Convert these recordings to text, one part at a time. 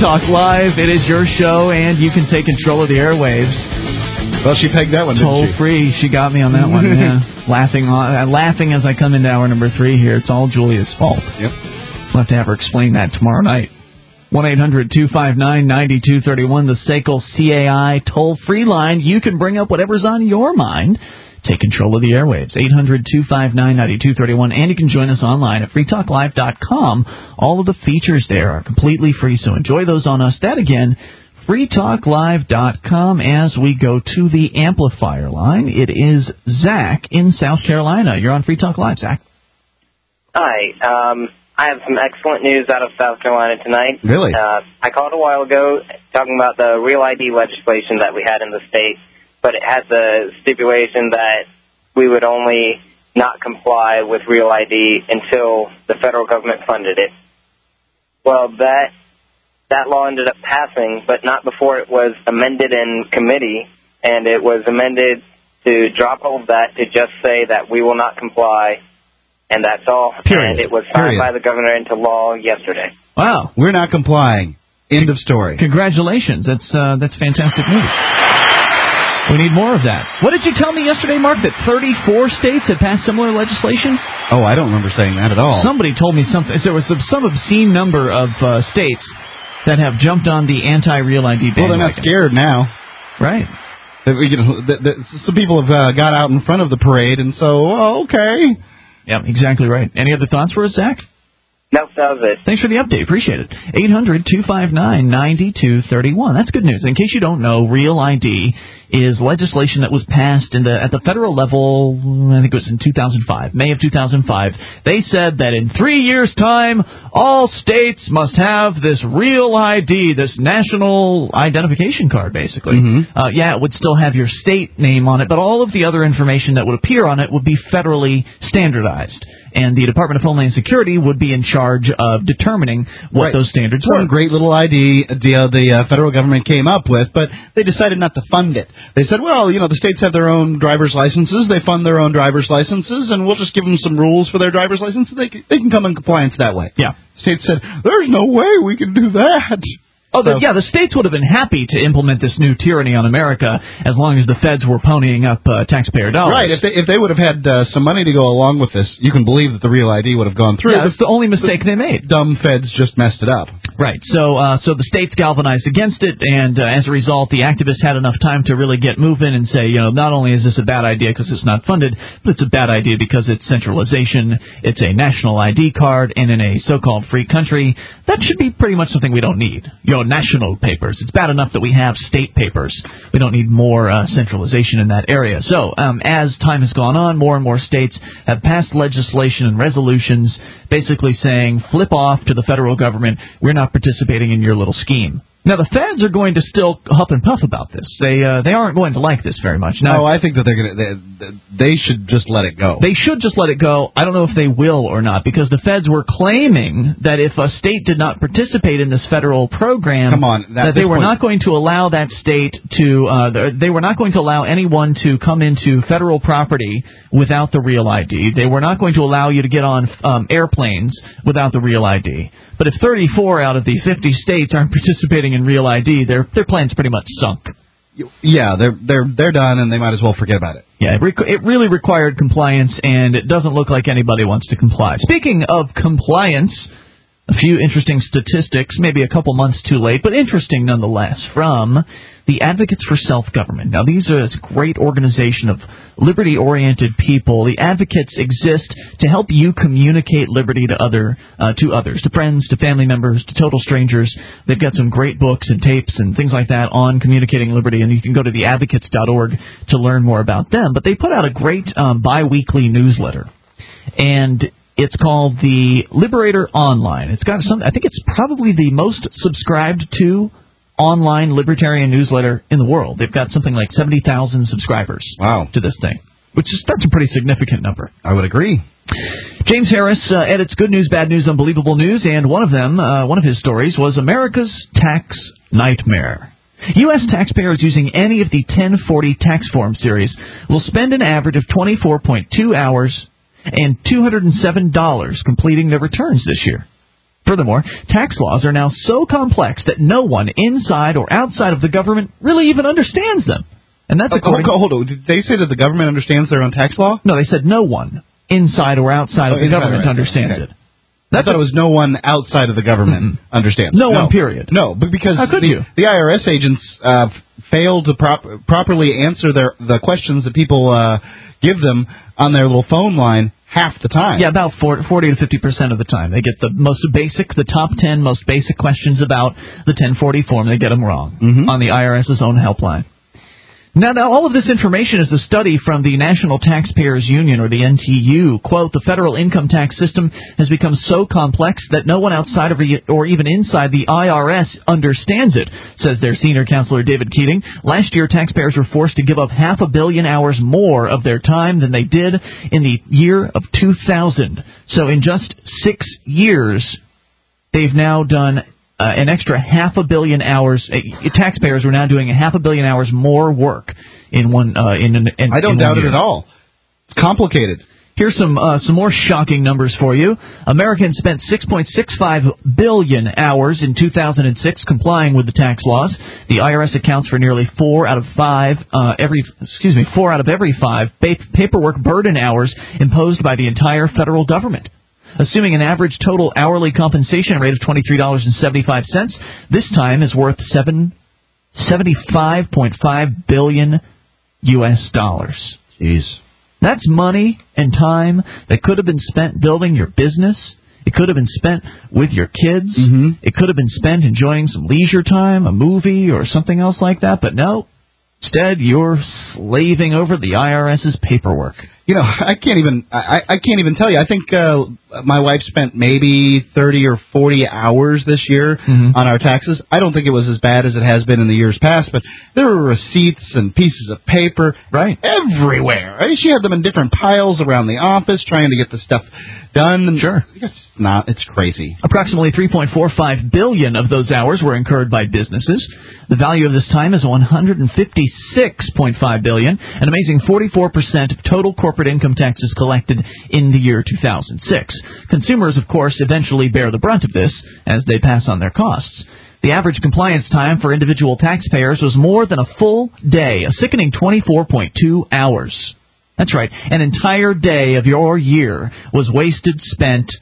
Talk Live. It is your show, and you can take control of the airwaves. Well, she pegged that one, didn't she? Toll free. She got me on that one, yeah. Laughing as I come into hour number 3 here. It's all Julia's fault. Yep. We'll have to have her explain that tomorrow night. 1-800-259-9231, the SACL CAI toll-free line. You can bring up whatever's on your mind. Take control of the airwaves, 800-259-9231, and you can join us online at freetalklive.com. All of the features there are completely free, so enjoy those on us. That again, freetalklive.com. As we go to the amplifier line, it is Zach in South Carolina. You're on Free Talk Live, Zach. Hi. I have some excellent news out of South Carolina tonight. Really? I called a while ago talking about the Real ID legislation that we had in the state, but it has a stipulation that we would only not comply with Real ID until the federal government funded it. Well, that law ended up passing, but not before it was amended in committee, and it was amended to drop all of that to just say that we will not comply, and that's all. Period. And it was signed by the governor into law yesterday. Wow. We're not complying. End of story. Congratulations. That's fantastic news. We need more of that. What did you tell me yesterday, Mark, that 34 states had passed similar legislation? Oh, I don't remember saying that at all. Somebody told me something. There was some obscene number of states that have jumped on the anti-Real ID bandwagon. Well, they're not scared now. Right. Some people have got out in front of the parade, and so, okay. Yeah, exactly right. Any other thoughts for us, Zach? Nope, that was it. Thanks for the update. Appreciate it. 800-259-9231. That's good news. In case you don't know, Real ID is legislation that was passed at the federal level, I think it was in 2005, May of 2005. They said that in 3 years' time, all states must have this Real ID, this national identification card, basically. Mm-hmm. It would still have your state name on it, but all of the other information that would appear on it would be federally standardized. And the Department of Homeland Security would be in charge of determining what those standards were. Some great little idea the federal government came up with, but they decided not to fund it. They said, well, the states have their own driver's licenses. They fund their own driver's licenses, and we'll just give them some rules for their driver's license. They can come in compliance that way. Yeah. The states said, there's no way we can do that. The states would have been happy to implement this new tyranny on America as long as the feds were ponying up taxpayer dollars. Right. If they would have had some money to go along with this, you can believe that the Real ID would have gone through. Yeah, that's the only mistake they made. Dumb feds just messed it up. Right. So the states galvanized against it, and as a result, the activists had enough time to really get moving and say, not only is this a bad idea because it's not funded, but it's a bad idea because it's centralization, it's a national ID card, and in a so-called free country, that should be pretty much something we don't need. National papers. It's bad enough that we have state papers. We don't need more centralization in that area. So, as time has gone on, more and more states have passed legislation and resolutions basically saying, flip off to the federal government. We're not participating in your little scheme. Now, the feds are going to still huff and puff about this. They aren't going to like this very much. Now, I think that they should just let it go. They should just let it go. I don't know if they will or not, because the feds were claiming that if a state did not participate in this federal program, that they were not going to allow that state to, they were not going to allow anyone to come into federal property without the Real ID. They were not going to allow you to get on airplanes without the Real ID. But if 34 out of the 50 states aren't participating in Real ID, their plan's pretty much sunk. Yeah, they're done, and they might as well forget about it. Yeah, it really required compliance, and it doesn't look like anybody wants to comply. Speaking of compliance, a few interesting statistics, maybe a couple months too late, but interesting nonetheless, from the Advocates for Self-Government. Now, these are a great organization of liberty-oriented people. The Advocates exist to help you communicate liberty to others, to friends, to family members, to total strangers. They've got some great books and tapes and things like that on communicating liberty, and you can go to theadvocates.org to learn more about them. But they put out a great bi-weekly newsletter, and it's called the Liberator Online. It's got some. I think it's probably the most subscribed to online libertarian newsletter in the world. They've got something like 70,000 subscribers. Wow. To this thing, that's a pretty significant number. I would agree. James Harris edits Good News, Bad News, Unbelievable News, and one of his stories was America's Tax Nightmare. U.S. taxpayers using any of the 1040 tax form series will spend an average of 24.2 hours and $207 completing their returns this year. Furthermore, tax laws are now so complex that no one inside or outside of the government really even understands them. And that's according... Hold on. Did they say that the government understands their own tax law? No, they said no one inside or outside of the government understands it. I thought it was no one outside of the government understands. No one, period. No, but because the IRS agents fail to properly answer the questions that people give them on their little phone line half the time. Yeah, about 40 to 50% of the time. They get the top 10 most basic questions about the 1040 form. They get them wrong on the IRS's own helpline. Now, all of this information is a study from the National Taxpayers Union, or the NTU. Quote, the federal income tax system has become so complex that no one outside of or even inside the IRS understands it, says their senior counselor David Keating. Last year, taxpayers were forced to give up 500 million hours more of their time than they did in the year of 2000. So in just 6 years, they've now done an extra 500 million hours. Taxpayers are now doing 500 million hours more work in one. I don't doubt it at all. It's complicated. Here's some more shocking numbers for you. Americans spent 6.65 billion hours in 2006 complying with the tax laws. The IRS accounts for nearly 4 out of every 5 paperwork burden hours imposed by the entire federal government. Assuming an average total hourly compensation rate of $23.75, this time is worth $75.5 billion U.S. dollars. Jeez. That's money and time that could have been spent building your business. It could have been spent with your kids. It could have been spent enjoying some leisure time, a movie, or something else like that. But no, instead you're slaving over the IRS's paperwork. You know, I can't even tell you. I think my wife spent maybe 30 or 40 hours this year on our taxes. I don't think it was as bad as it has been in the years past, but there were receipts and pieces of paper everywhere. I mean, she had them in different piles around the office trying to get the stuff done. Sure. It's crazy. Approximately 3.45 billion of those hours were incurred by businesses. The value of this time is $156.5 billion, an amazing 44% of total corporate income taxes collected in the year 2006. Consumers, of course, eventually bear the brunt of this as they pass on their costs. The average compliance time for individual taxpayers was more than a full day, a sickening 24.2 hours. That's right, an entire day of your year was spent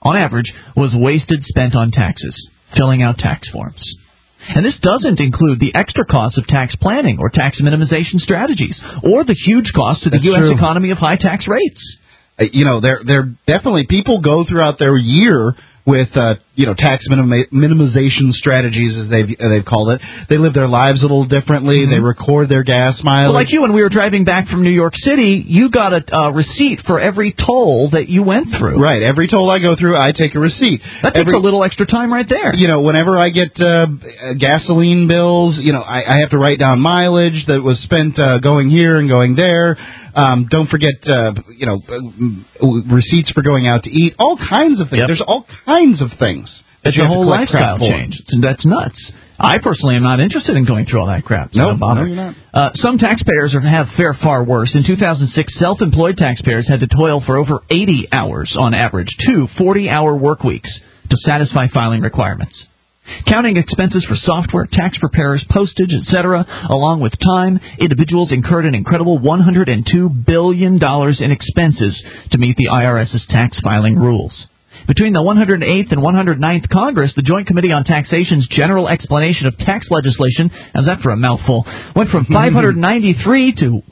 on taxes, filling out tax forms. And this doesn't include the extra costs of tax planning or tax minimization strategies, or the huge cost to the U.S. economy of high tax rates. They're definitely, people go throughout their year with tax minimization strategies, as they've called it. They live their lives a little differently. They record their gas mileage. Well, like you, when we were driving back from New York City, you got a receipt for every toll that you went through. Right. Every toll I go through, I take a receipt. That takes a little extra time right there. Whenever I get gasoline bills, I have to write down mileage that was spent going here and going there. Don't forget, receipts for going out to eat. All kinds of things. Yep. There's all kinds of things. It's a whole lifestyle change. That's nuts. I personally am not interested in going through all that crap. No, you're not. Some taxpayers have fared far worse. In 2006, self-employed taxpayers had to toil for over 80 hours on average, 2 40-hour work weeks, to satisfy filing requirements. Counting expenses for software, tax preparers, postage, etc., along with time, individuals incurred an incredible $102 billion in expenses to meet the IRS's tax filing rules. Between the 108th and 109th Congress, the Joint Committee on Taxation's General Explanation of Tax Legislation, how's that for a mouthful, went from 593 to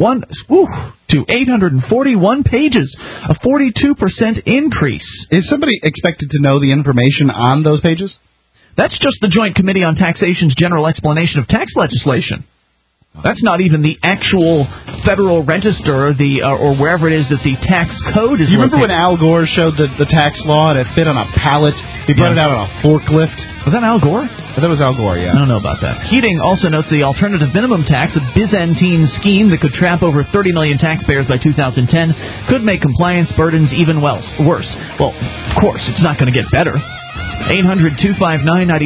841 pages, a 42% increase. Is somebody expected to know the information on those pages? That's just the Joint Committee on Taxation's General Explanation of Tax Legislation. That's not even the actual Federal Register or wherever it is that the tax code is. You remember when Al Gore showed the tax law and it fit on a pallet? He brought it out on a forklift. Was that Al Gore? That was Al Gore, yeah. I don't know about that. Keating also notes the alternative minimum tax, a Byzantine scheme that could trap over 30 million taxpayers by 2010, could make compliance burdens even worse. Well, of course, it's not going to get better.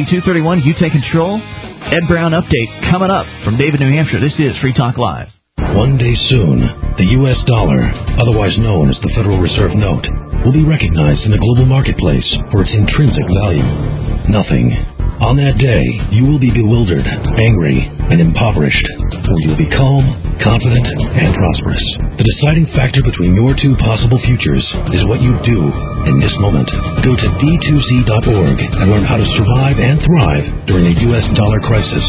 800-259-9231. You take control. Ed Brown update coming up from David, New Hampshire. This is Free Talk Live. One day soon, the U.S. dollar, otherwise known as the Federal Reserve Note, will be recognized in the global marketplace for its intrinsic value. Nothing. On that day, you will be bewildered, angry, and impoverished, or you will be calm, confident, and prosperous. The deciding factor between your two possible futures is what you do in this moment. Go to d2z.org and learn how to survive and thrive during a U.S. dollar crisis.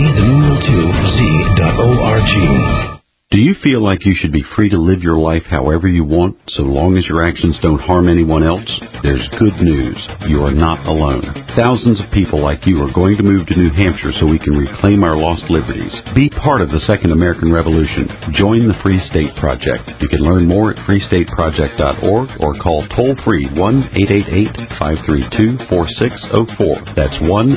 D2z.org. Do you feel like you should be free to live your life however you want, so long as your actions don't harm anyone else? There's good news. You are not alone. Thousands of people like you are going to move to New Hampshire so we can reclaim our lost liberties. Be part of the Second American Revolution. Join the Free State Project. You can learn more at freestateproject.org or call toll-free 1-888-532-4604. That's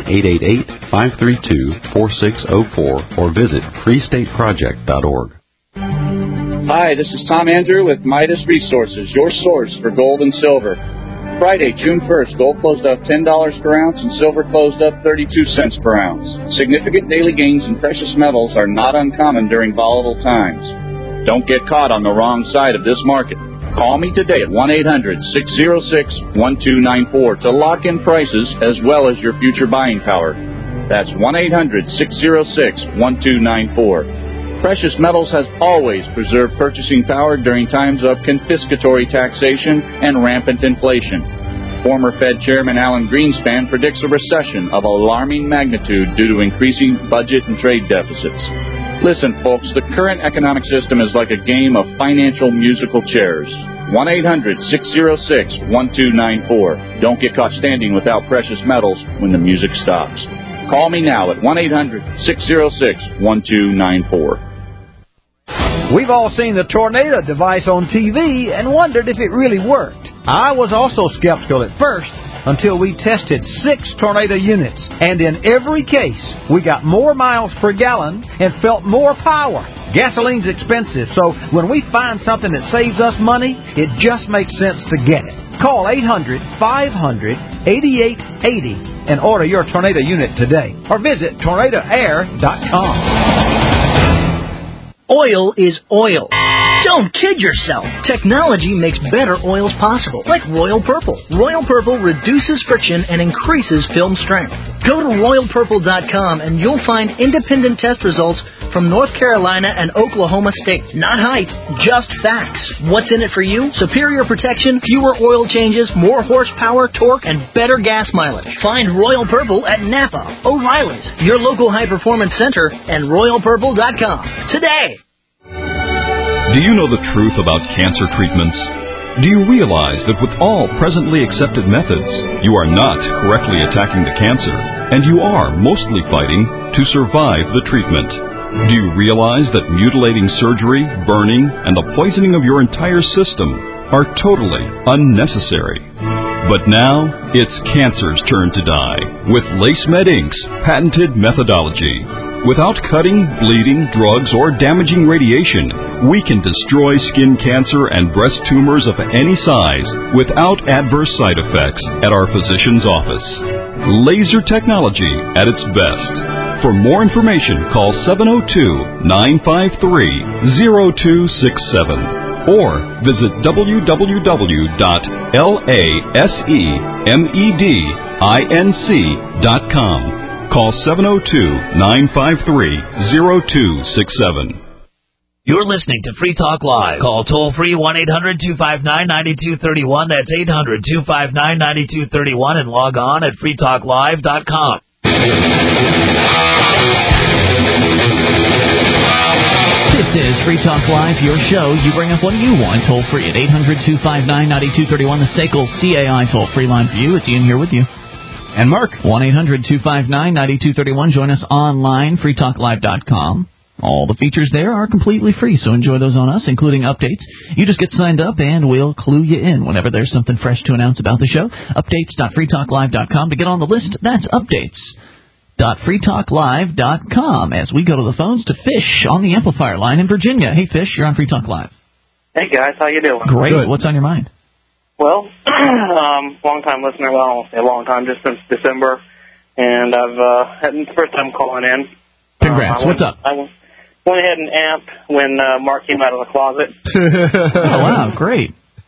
1-888-532-4604 or visit freestateproject.org. Hi, this is Tom Andrew with Midas Resources, your source for gold and silver. Friday, June 1st, gold closed up $10 per ounce and silver closed up 32 cents per ounce. Significant daily gains in precious metals are not uncommon during volatile times. Don't get caught on the wrong side of this market. Call me today at 1-800-606-1294 to lock in prices as well as your future buying power. That's 1-800-606-1294. Precious metals has always preserved purchasing power during times of confiscatory taxation and rampant inflation. Former Fed Chairman Alan Greenspan predicts a recession of alarming magnitude due to increasing budget and trade deficits. Listen, folks, the current economic system is like a game of financial musical chairs. 1-800-606-1294. Don't get caught standing without precious metals when the music stops. Call me now at 1-800-606-1294. We've all seen the tornado device on TV and wondered if it really worked. I was also skeptical at first until we tested 6 tornado units, and in every case, we got more miles per gallon and felt more power. Gasoline's expensive, so when we find something that saves us money, it just makes sense to get it. Call 800-500-8880 and order your tornado unit today, or visit tornadoair.com. Oil is oil. Don't kid yourself. Technology makes better oils possible, like Royal Purple. Royal Purple reduces friction and increases film strength. Go to RoyalPurple.com and you'll find independent test results from North Carolina and Oklahoma State. Not hype, just facts. What's in it for you? Superior protection, fewer oil changes, more horsepower, torque, and better gas mileage. Find Royal Purple at Napa, O'Reilly's, your local high-performance center, and RoyalPurple.com today. Do you know the truth about cancer treatments? Do you realize that with all presently accepted methods, you are not correctly attacking the cancer, and you are mostly fighting to survive the treatment? Do you realize that mutilating surgery, burning, and the poisoning of your entire system are totally unnecessary? But now, it's cancer's turn to die with LaceMed Inc.'s patented methodology. Without cutting, bleeding, drugs, or damaging radiation, we can destroy skin cancer and breast tumors of any size without adverse side effects at our physician's office. Laser technology at its best. For more information, call 702-953-0267 or visit www.lasemedinc.com. Call 702-953-0267. You're listening to Free Talk Live. Call toll-free 1-800-259-9231. That's 800-259-9231. And log on at freetalklive.com. This is Free Talk Live, your show. You bring up what do you want, toll-free at 800-259-9231, the SACL CAI toll-free line for you. It's Ian here with you. And Mark. 1-800-259-9231. Join us online, freetalklive.com. All the features there are completely free, so enjoy those on us, including updates. You just get signed up, and we'll clue you in whenever there's something fresh to announce about the show. Updates.freetalklive.com. To get on the list, that's updates.freetalklive.com. As we go to the phones to Fish on the amplifier line in Virginia. Hey, Fish, you're on Free Talk Live. Hey, guys. How you doing? Great. Good. What's on your mind? Well, long-time listener. Well, I won't say long time, just since December. And it's the first time calling in. Congrats. What's up? went ahead and amped when Mark came out of the closet. Oh, wow, great.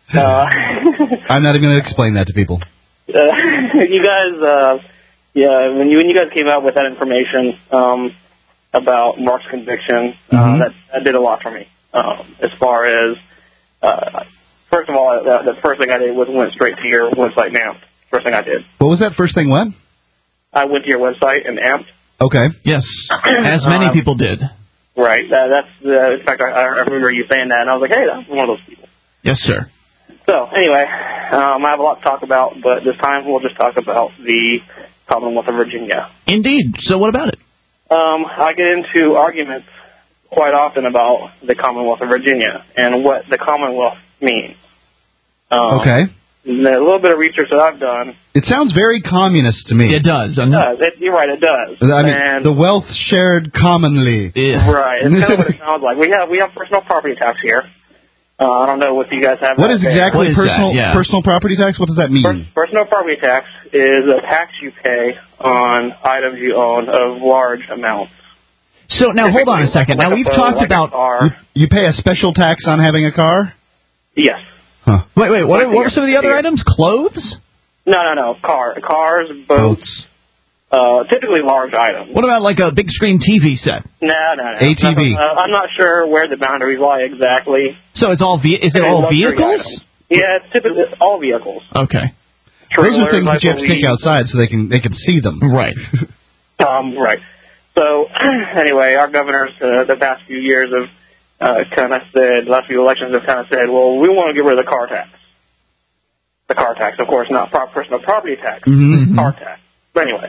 I'm not even going to explain that to people. You guys, when you guys came out with that information about Mark's conviction, that did a lot for me. As far as, first of all, the first thing I did was went straight to your website and amped. First thing I did. What was that first thing? What? I went to your website and amped. Okay. Yes, as many people did. Right. That's in fact, I remember you saying that, and I was like, hey, that's one of those people. Yes, sir. So, anyway, I have a lot to talk about, but this time we'll just talk about the Commonwealth of Virginia. Indeed. So what about it? I get into arguments quite often about the Commonwealth of Virginia and what the Commonwealth means. Okay. A little bit of research that I've done. It sounds very communist to me. It does. It does. You're right, it does. I mean, the wealth shared commonly. Yeah. Right. It's kind of what it sounds like. We have personal property tax here. I don't know what you guys have. What is exactly personal property tax? What does that mean? Personal property tax is a tax you pay on items you own of large amounts. So now hold on a second. Now we've talked about you pay a special tax on having a car? Yes. Huh. Wait. What are some of the other items? Clothes? No. Cars, boats. Typically large items. What about like a big screen TV set? No. ATV. I'm not sure where the boundaries lie exactly. So it's all is it all vehicles? Items. Yeah, it's typically all vehicles. Okay. Those are things that you have to take outside so they can see them. Right. Right. So anyway, our governors the past few years have kind of said, last few elections have kind of said, well, we want to get rid of the car tax. The car tax, of course, not personal property tax. Car tax. But anyway.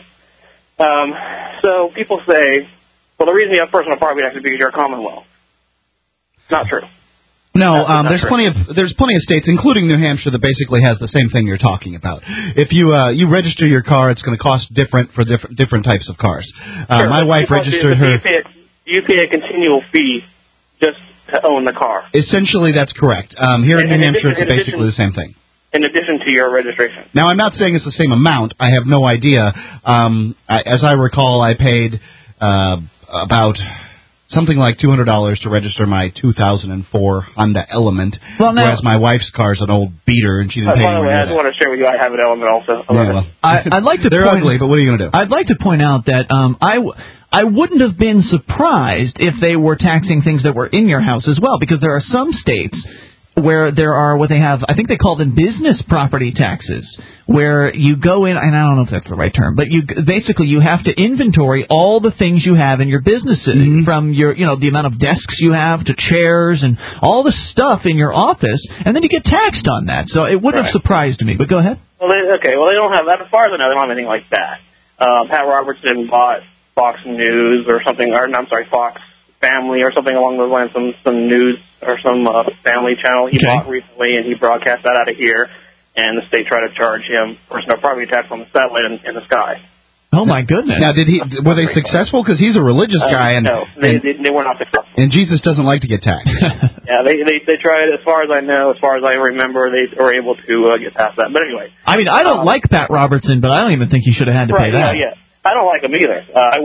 So people say, well, the reason you have personal property tax is because you're a Commonwealth. Not true. No, there's plenty of states, including New Hampshire, that basically has the same thing you're talking about. If you register your car, it's going to cost different for different types of cars. Sure, my wife registered her. You pay a continual fee just to own the car. Essentially, that's correct. Here in New Hampshire, it's basically the same thing. In addition to your registration. Now, I'm not saying it's the same amount. I have no idea. As I recall, I paid about something like $200 to register my 2004 Honda Element, whereas my wife's car's an old beater, and she didn't pay By the way, anything. I just want to share with you, I have an Element also. Yeah, well, I'd like to. They're ugly, but what are you going to do? I'd like to point out that I wouldn't have been surprised if they were taxing things that were in your house as well, because there are some states where there are what they have, I think they call them business property taxes, where you go in, and I don't know if that's the right term, but you have to inventory all the things you have in your business, from your, the amount of desks you have to chairs and all the stuff in your office, and then you get taxed on that. So it wouldn't have surprised me, but go ahead. Well, they don't have that. As far as I know, they don't have anything like that. Pat Robertson bought Fox News or something, Fox Family or something along those lines, some news or some family channel he bought recently, and he broadcast that out of here, and the state tried to charge him personal property tax on the satellite in the sky. Oh my goodness! Now, were they successful? Because he's a religious guy, and no, they were not successful. And Jesus doesn't like to get taxed. Yeah, they tried. As far as I know, as far as I remember, they were able to get past that. But anyway, I mean, I don't like Pat Robertson, but I don't even think he should have had to pay that. Yeah. I don't like him either.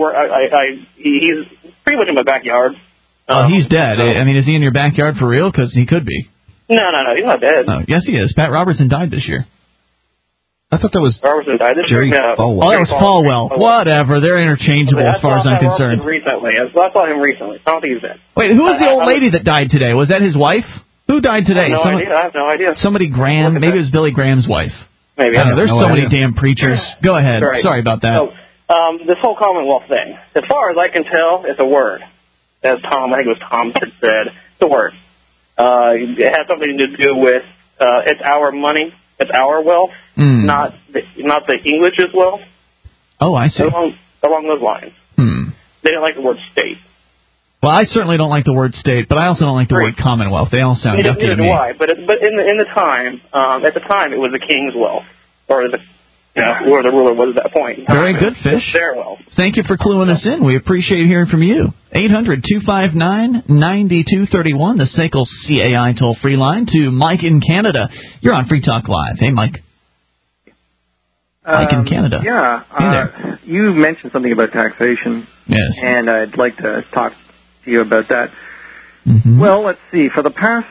He's pretty much in my backyard. He's dead. I mean, is he in your backyard for real? Because he could be. No, he's not dead. Oh, yes, he is. Pat Robertson died this year. I thought that was Robertson died this Jerry year. Falwell. Oh, that was Falwell. Whatever. They're interchangeable as far as I'm concerned. I saw him recently. I don't think he's dead. Wait, who was the old lady that died today? Was that his wife? Who died today? I have no idea. Somebody Graham. Maybe it was Billy Graham's wife. Maybe. There's so many damn preachers. Go ahead. Right. Sorry about that. So, this whole Commonwealth thing, as far as I can tell, it's a word. As I think it was Tom that said, it's a word. It has something to do with it's our money, it's our wealth, not the English's wealth. Oh, I see. Along those lines. They don't like the word state. Well, I certainly don't like the word state, but I also don't like the word Commonwealth. They all sound yucky to me. Why? But in the time, at the time, it was the king's wealth, or where the ruler was at that point. Very good, Fish. Their wealth. Thank you for cluing us in. We appreciate hearing from you. 800-259-9231, the SACL CAI toll-free line to Mike in Canada. You're on Free Talk Live. Hey, Mike. Mike in Canada. Yeah. Hey there. You mentioned something about taxation. Yes. And I'd like to talk to you about that. Mm-hmm. Well, let's see. For the past,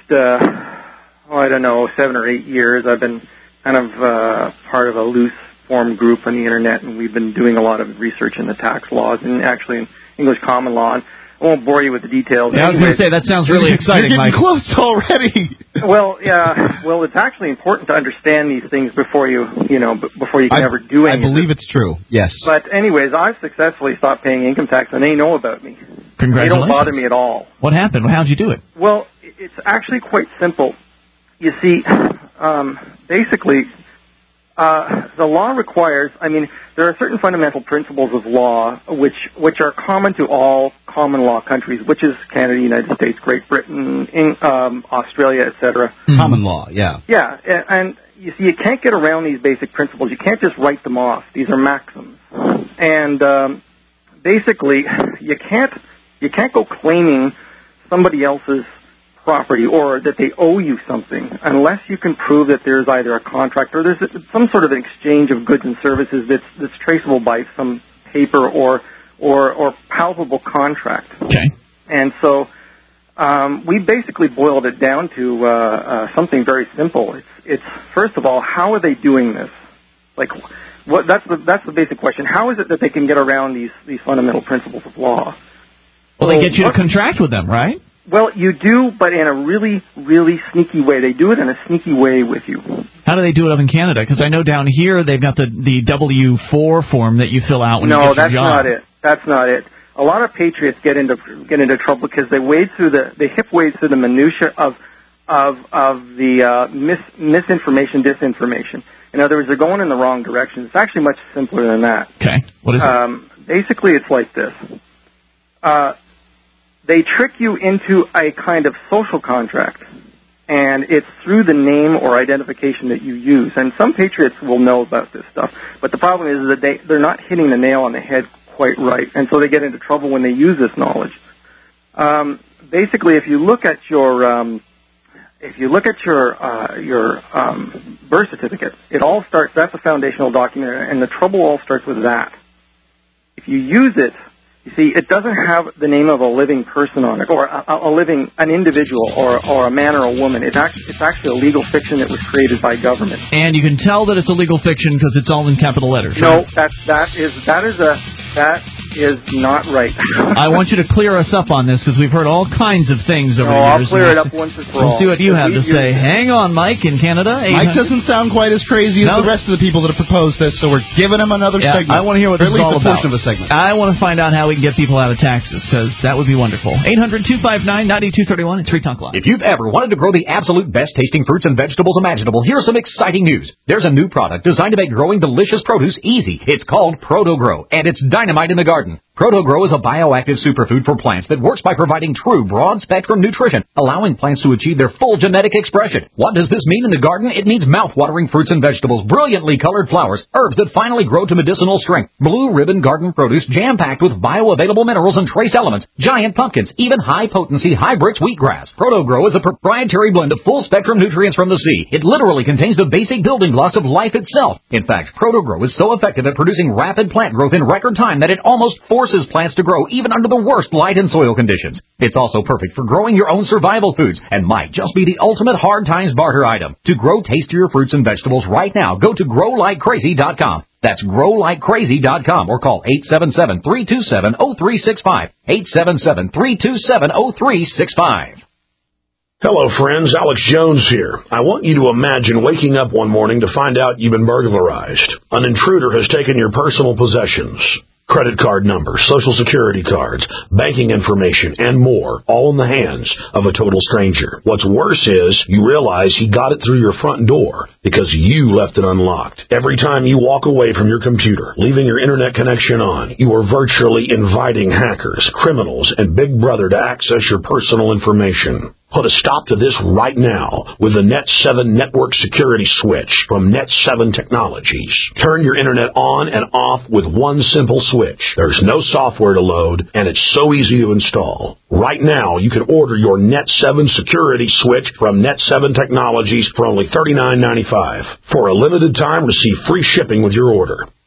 7 or 8 years, I've been kind of part of a loose form group on the Internet, and we've been doing a lot of research in the tax laws and actually in English common law. And I won't bore you with the details. Yeah, I was going to say, that sounds really exciting, You're getting Mike. close already. Well, yeah. Well, it's actually important to understand these things before you can ever do anything. I believe it's true, yes. But anyways, I've successfully stopped paying income tax, and they know about me. Congratulations. They don't bother me at all. What happened? How'd you do it? Well, it's actually quite simple. You see, basically, the law requires, there are certain fundamental principles of law which are common to all common law countries, which is Canada, United States, Great Britain, Australia, etc. Mm-hmm. Common law, yeah. Yeah, and you see, you can't get around these basic principles. You can't just write them off. These are maxims. And basically, you can't go claiming somebody else's property or that they owe you something unless you can prove that there's either a contract or there's some sort of an exchange of goods and services that's traceable by some paper or palpable contract. Okay. And so we basically boiled it down to something very simple. It's first of all, how are they doing this? Like, that's the basic question. How is it that they can get around these fundamental principles of law? Well, they get you to contract with them, right? Well, you do, but in a really, really sneaky way. They do it in a sneaky way with you. How do they do it up in Canada? Because I know down here they've got the W-4 form that you fill out when you get your job. No, that's not it. That's not it. A lot of patriots get into trouble because they hip wade through the minutia of the misinformation, disinformation. In other words, they're going in the wrong direction. It's actually much simpler than that. Okay. What is it? Basically, it's like this. They trick you into a kind of social contract, and it's through the name or identification that you use. And some patriots will know about this stuff, but the problem is that they're not hitting the nail on the head quite right, and so they get into trouble when they use this knowledge. Basically, if you look at your birth certificate, it all starts. That's a foundational document, and the trouble all starts with that. If you use it, you see, it doesn't have the name of a living person on it, or an individual, or a man or a woman. It's actually a legal fiction that was created by government. And you can tell that it's a legal fiction because it's all in capital letters. No, that is not right. I want you to clear us up on this because we've heard all kinds of things over the years. I'll clear it up once and for all. We'll see what you have to say. Hang on, Mike, in Canada. Mike doesn't sound quite as crazy as the rest of the people that have proposed this, so we're giving him another segment. I want to hear what this is all about. At least a portion of a segment. I want to find out how we can get people out of taxes, because that would be wonderful. 800-259-9231. It's Free Talk Live. If you've ever wanted to grow the absolute best tasting fruits and vegetables imaginable, here's some exciting news. There's a new product designed to make growing delicious produce easy. It's called ProtoGrow, and it's dynamite in the garden. ProtoGrow is a bioactive superfood for plants that works by providing true broad-spectrum nutrition, allowing plants to achieve their full genetic expression. What does this mean in the garden? It means mouth-watering fruits and vegetables, brilliantly colored flowers, herbs that finally grow to medicinal strength, blue ribbon garden produce jam-packed with bioavailable minerals and trace elements, giant pumpkins, even high-potency Hybrix wheatgrass. ProtoGrow is a proprietary blend of full-spectrum nutrients from the sea. It literally contains the basic building blocks of life itself. In fact, ProtoGrow is so effective at producing rapid plant growth in record time that it almost forces plants to grow even under the worst light and soil conditions. It's also perfect for growing your own survival foods and might just be the ultimate hard times barter item. To grow tastier fruits and vegetables right now, go to growlikecrazy.com. That's growlikecrazy.com or call 877-327-0365. 877-327-0365. Hello, friends. Alex Jones here. I want you to imagine waking up one morning to find out you've been burglarized. An intruder has taken your personal possessions. Credit card numbers, social security cards, banking information, and more, all in the hands of a total stranger. What's worse is you realize he got it through your front door because you left it unlocked. Every time you walk away from your computer, leaving your internet connection on, you are virtually inviting hackers, criminals, and Big Brother to access your personal information. Put a stop to this right now with the Net7 Network Security Switch from Net7 Technologies. Turn your internet on and off with one simple switch. There's no software to load, and it's so easy to install. Right now, you can order your Net7 Security Switch from Net7 Technologies for only $39.95. For a limited time, receive free shipping with your order.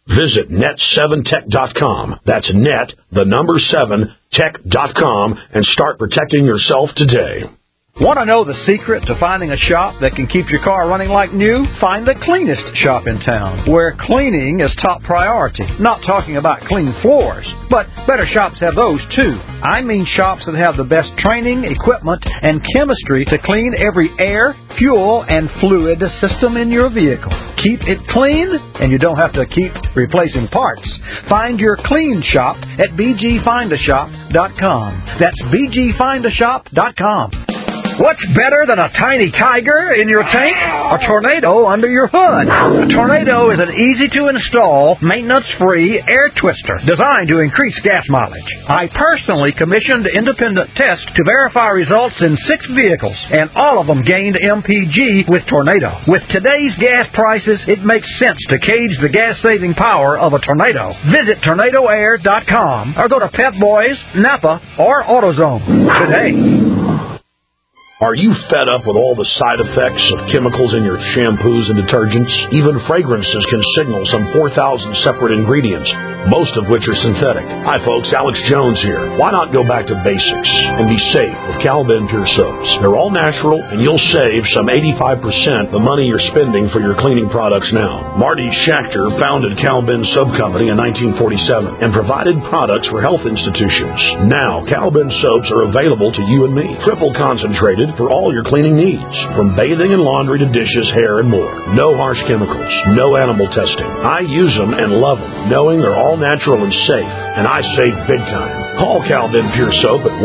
Visit net7tech.com. That's net, the number 7, tech.com, and start protecting yourself today. Want to know the secret to finding a shop that can keep your car running like new? Find the cleanest shop in town, where cleaning is top priority. Not talking about clean floors, but better shops have those too. I mean shops that have the best training, equipment, and chemistry to clean every air, fuel, and fluid system in your vehicle. Keep it clean, and you don't have to keep replacing parts. Find your clean shop at bgfindashop.com. That's bgfindashop.com. What's better than a tiny tiger in your tank? A tornado under your hood. A tornado is an easy-to-install, maintenance-free air twister designed to increase gas mileage. I personally commissioned independent tests to verify results in 6 vehicles, and all of them gained MPG with Tornado. With today's gas prices, it makes sense to cage the gas-saving power of a tornado. Visit tornadoair.com or go to Pet Boys, Napa, or AutoZone today. Are you fed up with all the side effects of chemicals in your shampoos and detergents? Even fragrances can signal some 4,000 separate ingredients, most of which are synthetic. Hi folks, Alex Jones here. Why not go back to basics and be safe with Cal-Ben Pure Soaps? They're all natural, and you'll save some 85% the money you're spending for your cleaning products now. Marty Schachter founded Cal-Ben Soap Company in 1947 and provided products for health institutions. Now, Cal-Ben soaps are available to you and me. Triple concentrated for all your cleaning needs, from bathing and laundry to dishes, hair, and more. No harsh chemicals, no animal testing. I use them and love them, knowing they're all natural and safe, and I save big time. Call Cal-Ben Pure Soap at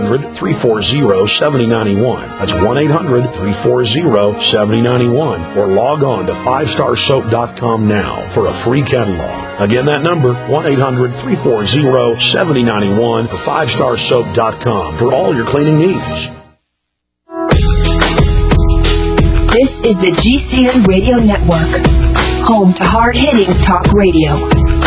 1-800-340-7091. That's 1-800-340-7091, or log on to 5starsoap.com now for a free catalog. Again, that number, 1-800-340-7091 or 5starsoap.com for all your cleaning needs. This is the GCN Radio Network, home to hard-hitting talk radio.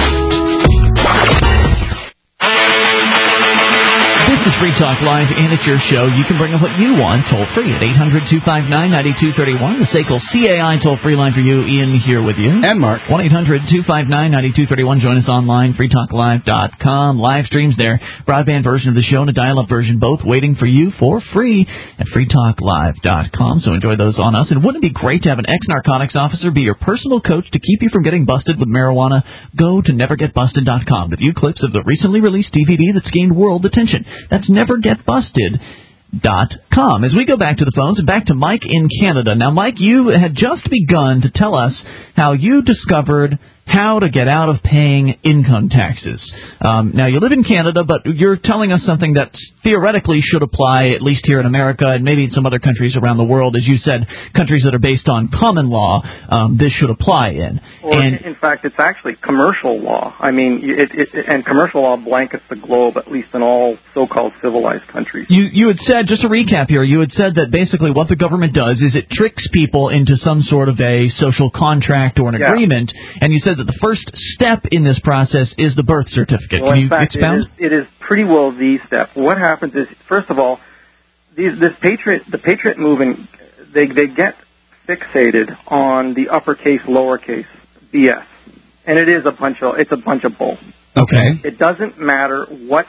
This is Free Talk Live, and it's your show. You can bring up what you want, toll-free at 800-259-9231. The SACL CAI toll-free line for you. Ian here with you. And Mark. 1-800-259-9231. Join us online, freetalklive.com. Live streams there. Broadband version of the show and a dial-up version, both waiting for you for free at freetalklive.com. So enjoy those on us. And wouldn't it be great to have an ex-narcotics officer be your personal coach to keep you from getting busted with marijuana? Go to nevergetbusted.com to view clips of the recently released DVD that's gained world attention. That's nevergetbusted.com. As we go back to the phones and back to Mike in Canada. Now, Mike, you had just begun to tell us how you discovered how to get out of paying income taxes. Now, you live in Canada, but you're telling us something that theoretically should apply, at least here in America and maybe in some other countries around the world. As you said, countries that are based on common law, this should apply in. In fact, it's actually commercial law. I mean, and commercial law blankets the globe, at least in all so-called civilized countries. You had said, just to recap here, you had said that basically what the government does is it tricks people into some sort of a social contract or an agreement, and you said that the first step in this process is the birth certificate. Well, Can you in fact, expound? It is pretty well the step. What happens is, first of all, the Patriot movement, they get fixated on the uppercase, lowercase BS, and it's a bunch of bull. Okay. It doesn't matter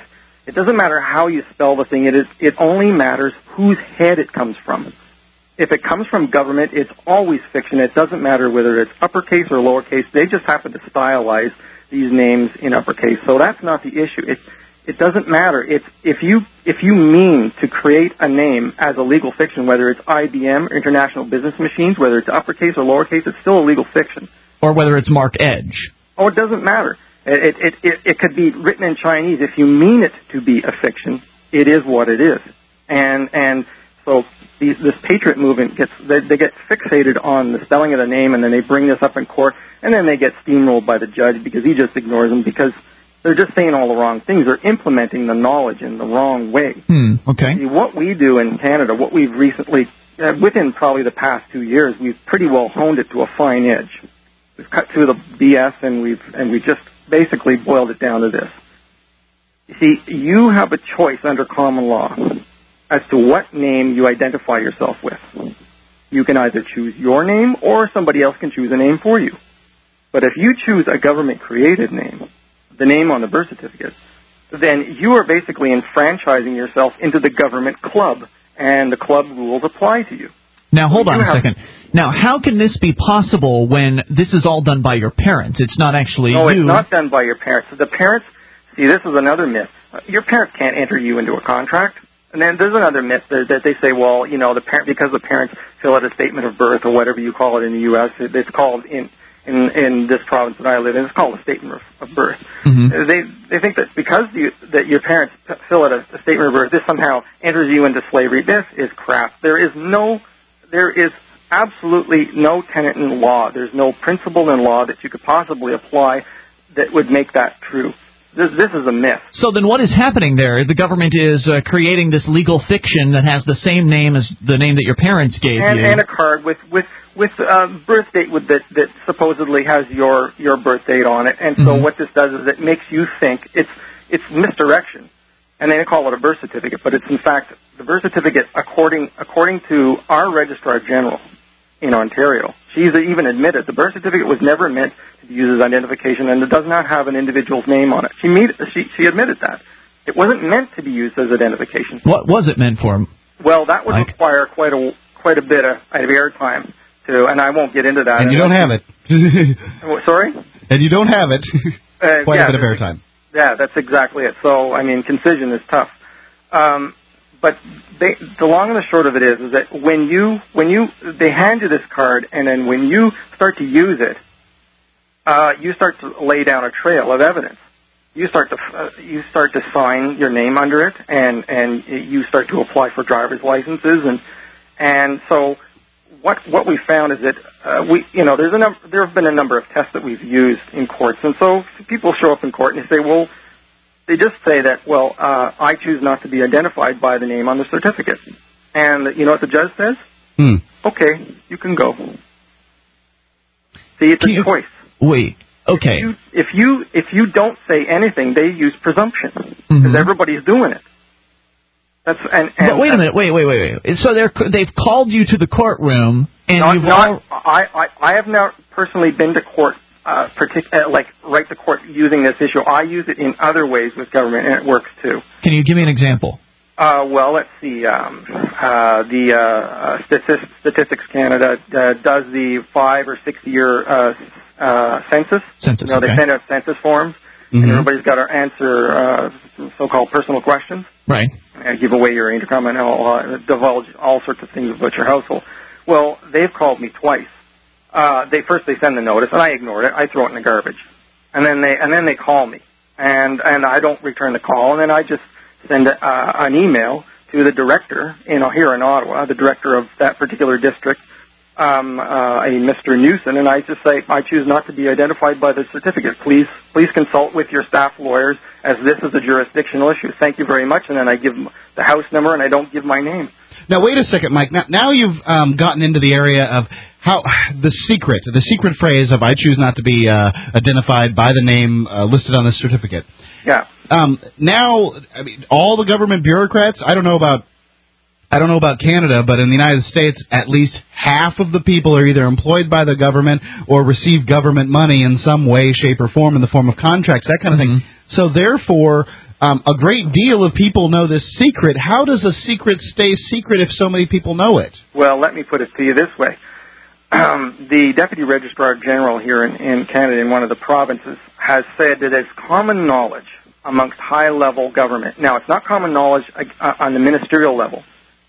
how you spell the thing. It only matters whose head it comes from. If it comes from government, it's always fiction. It doesn't matter whether it's uppercase or lowercase. They just happen to stylize these names in uppercase. So that's not the issue. It doesn't matter. If you mean to create a name as a legal fiction, whether it's IBM, International Business Machines, whether it's uppercase or lowercase, it's still a legal fiction. Or whether it's Mark Edge. Oh, it doesn't matter. It could be written in Chinese. If you mean it to be a fiction, it is what it is. And so this Patriot movement they get fixated on the spelling of the name, and then they bring this up in court, and then they get steamrolled by the judge because he just ignores them because they're just saying all the wrong things. They're implementing the knowledge in the wrong way. Okay. See, what we do in Canada, what we've recently, within probably the past 2 years, we've pretty well honed it to a fine edge. We've cut through the BS, and we've just basically boiled it down to this. You see, you have a choice under common law as to what name you identify yourself with. You can either choose your name or somebody else can choose a name for you. But if you choose a government-created name, the name on the birth certificate, then you are basically enfranchising yourself into the government club, and the club rules apply to you. Now, hold on a second. Now, how can this be possible when this is all done by your parents? It's not actually you. No, it's not done by your parents. The parents, see, this is another myth. Your parents can't enter you into a contract. And then there's another myth that they say, well, you know, because the parents fill out a statement of birth or whatever you call it in the U.S., it's called in this province that I live in, it's called a statement of birth. Mm-hmm. They think that because that your parents fill out a statement of birth, this somehow enters you into slavery. This is crap. There is absolutely no tenet in law. There's no principle in law that you could possibly apply that would make that true. This is a myth. So then what is happening there? The government is creating this legal fiction that has the same name as the name that your parents gave you. And a card with birth date that supposedly has your birth date on it. And so what this does is it makes you think it's misdirection. And they call it a birth certificate, but it's in fact the birth certificate according to our Registrar General in Ontario. She's even admitted the birth certificate was never meant to be used as identification, and it does not have an individual's name on it. She admitted that. It wasn't meant to be used as identification. What was it meant for? Well, that would require quite a bit of airtime to, and I won't get into that. And you don't have it. Sorry? And you don't have it. Quite a bit of airtime. Yeah, that's exactly it. So, I mean, concision is tough. But the long and the short of it is that when they hand you this card, and then when you start to use it, you start to lay down a trail of evidence. You start to sign your name under it, and you start to apply for driver's licenses, and so what we found is that there have been a number of tests that we've used in courts, and so people show up in court and they say, well. They just say that, well, I choose not to be identified by the name on the certificate. And you know what the judge says? Okay, you can go. See, it's a choice. Wait, okay. If you don't say anything, they use presumption because everybody's doing it. But wait a minute, wait. So they've called you to the courtroom, and I have not personally been to court. Right to court using this issue. I use it in other ways with government, and it works too. Can you give me an example? Well, let's see. The Statistics Canada does the 5 or 6 year census. They send out census forms, and everybody's got to answer so-called personal questions. Right. Give away your income and divulge all sorts of things about your household. Well, they've called me twice. They send the notice, and I ignore it. I throw it in the garbage, and then they call me, and I don't return the call, and then I just send an email to the director, here in Ottawa, the director of that particular district, a Mr. Newson, and I just say I choose not to be identified by the certificate. Please consult with your staff lawyers, as this is a jurisdictional issue. Thank you very much, and then I give the house number, and I don't give my name. Now, wait a second, Mike. Now you've gotten into the area of how the secret phrase of "I choose not to be identified by the name listed on the certificate." Yeah. Now, I mean, all the government bureaucrats. I don't know about Canada, but in the United States, at least half of the people are either employed by the government or receive government money in some way, shape, or form in the form of contracts, that kind of thing. So, therefore, a great deal of people know this secret. How does a secret stay secret if so many people know it? Well, let me put it to you this way. The Deputy Registrar General here in Canada, in one of the provinces, has said that it's common knowledge amongst high-level government. Now, it's not common knowledge on the ministerial level.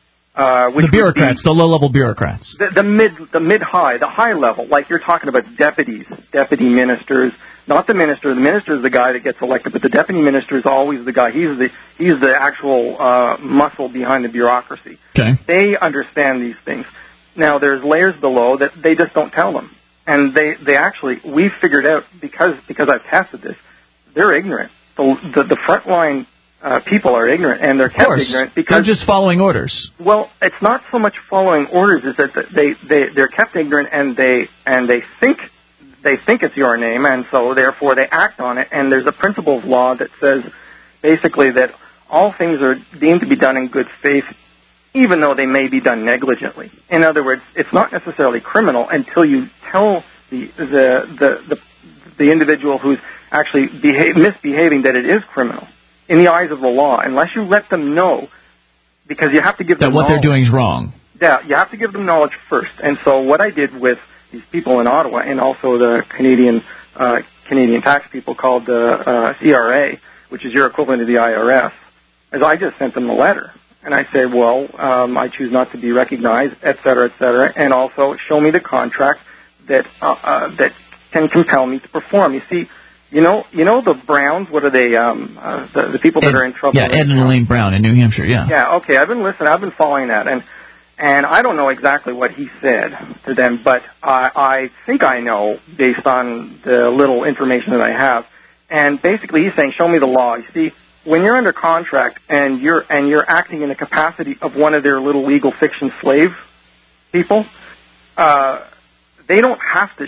The bureaucrats, the low-level bureaucrats. The mid-high, the high level, like you're talking about deputies, deputy ministers, not the minister. The minister is the guy that gets elected, but the deputy minister is always the guy. He's the actual muscle behind the bureaucracy. Okay. They understand these things. Now, there's layers below that they just don't tell them. And they actually, we figured out, because I've tested this, they're ignorant. The frontline people are ignorant, and they're kept ignorant because they're just following orders. Well, it's not so much following orders as that they're kept ignorant, and they think it's your name, and so therefore they act on it. And there's a principle of law that says basically that all things are deemed to be done in good faith, even though they may be done negligently. In other words, it's not necessarily criminal until you tell the the individual who's actually misbehaving, that it is criminal in the eyes of the law, unless you let them know, because you have to give them that what knowledge. They're doing is wrong. Yeah, you have to give them knowledge first. And so what I did with these people in Ottawa, and also the Canadian tax people called the CRA, which is your equivalent to the IRS, is I just sent them a letter. And I say, well, I choose not to be recognized, et cetera, and also show me the contract that can compel me to perform. You see, you know the Browns. What are they? The people that are in trouble. Yeah, Ed and Elaine Brown in New Hampshire. Yeah. Yeah. Okay. I've been following that, and I don't know exactly what he said to them, but I think I know based on the little information that I have. And basically, he's saying, show me the law. You see, when you're under contract and you're acting in the capacity of one of their little legal fiction slave people, they don't have to.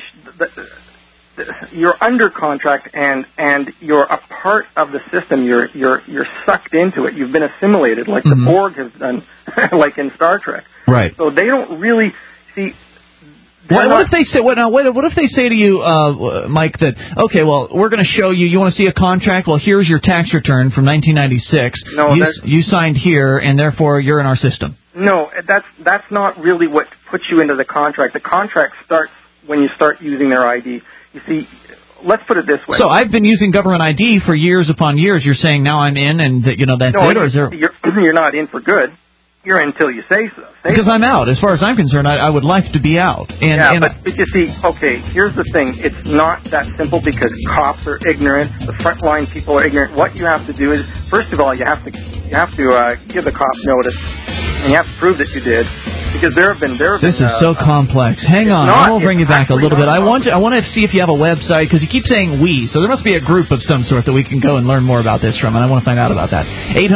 You're under contract and you're a part of the system. You're sucked into it. You've been assimilated, like the Borg has done, like in Star Trek. Right. So they don't really see. What if they say? What if they say to you, Mike, that okay, well, we're going to show you. You want to see a contract? Well, here's your tax return from 1996. No, you signed here, and therefore you're in our system. No, that's not really what puts you into the contract. The contract starts when you start using their ID. You see, let's put it this way. So I've been using government ID for years upon years. You're saying now I'm in, and that's it, or is there? You're not in for good. You're in until you say so. Because I'm out. As far as I'm concerned, I would like to be out. But you see, okay, here's the thing. It's not that simple because cops are ignorant. The frontline people are ignorant. What you have to do is, first of all, you have to give the cops notice, and you have to prove that you did. Because there have been. This is so complex. Hang on, I will bring you back a little bit. I want to see if you have a website, because you keep saying we, so there must be a group of some sort that we can go and learn more about this from, and I want to find out about that.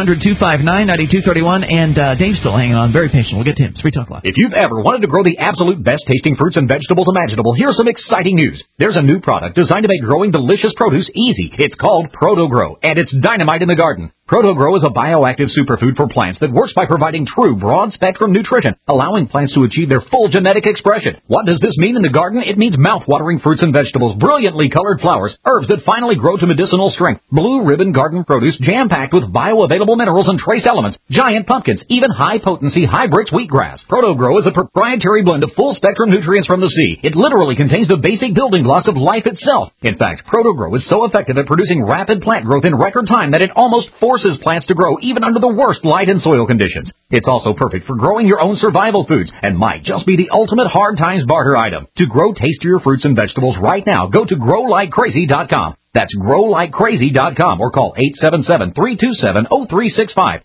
800-259-9231, and Dave's still hanging on, very patient. We'll get to him. It's Free Talk Live. If you've ever wanted to grow the absolute best tasting fruits and vegetables imaginable, here's some exciting news. There's a new product designed to make growing delicious produce easy. It's called ProtoGrow, and it's dynamite in the garden. ProtoGrow is a bioactive superfood for plants that works by providing true broad-spectrum nutrition, allowing plants to achieve their full genetic expression. What does this mean in the garden? It means mouth-watering fruits and vegetables, brilliantly colored flowers, herbs that finally grow to medicinal strength, blue ribbon garden produce jam-packed with bioavailable minerals and trace elements, giant pumpkins, even high-potency hybrids wheatgrass. ProtoGrow is a proprietary blend of full-spectrum nutrients from the sea. It literally contains the basic building blocks of life itself. In fact, ProtoGrow is so effective at producing rapid plant growth in record time that it almost forces plants to grow even under the worst light and soil conditions. It's also perfect for growing your own survival foods and might just be the ultimate hard times barter item. To grow tastier fruits and vegetables right now, go to growlikecrazy.com. That's growlikecrazy.com or call 877-327-0365.